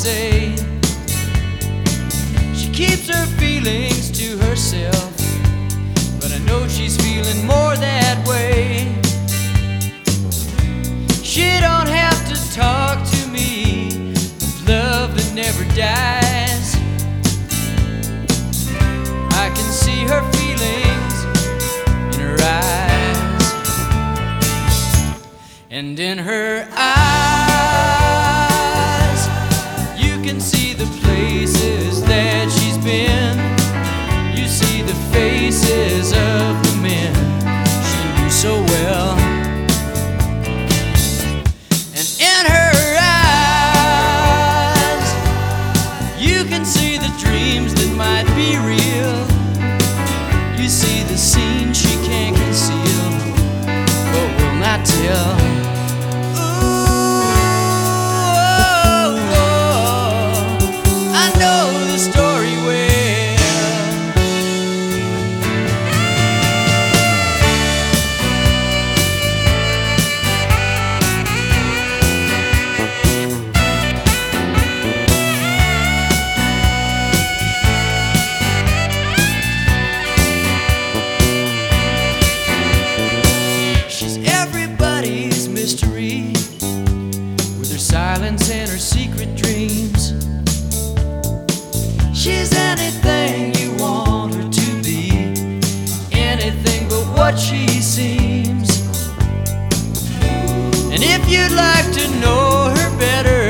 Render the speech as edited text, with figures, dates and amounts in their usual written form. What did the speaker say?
say. She keeps her feelings to herself, but I know she's feeling more that way. She don't have to talk to me of love that never dies. I can see her feelings in her eyes, and in her eyes you can see the places that she's been. You see the faces of the men she knew so well, and in her eyes you can see the dreams that might be real. You see the scene she can't conceal, but will not tell. Mystery, with her silence and her secret dreams. She's anything you want her to be, anything but what she seems. And if you'd like to know her better,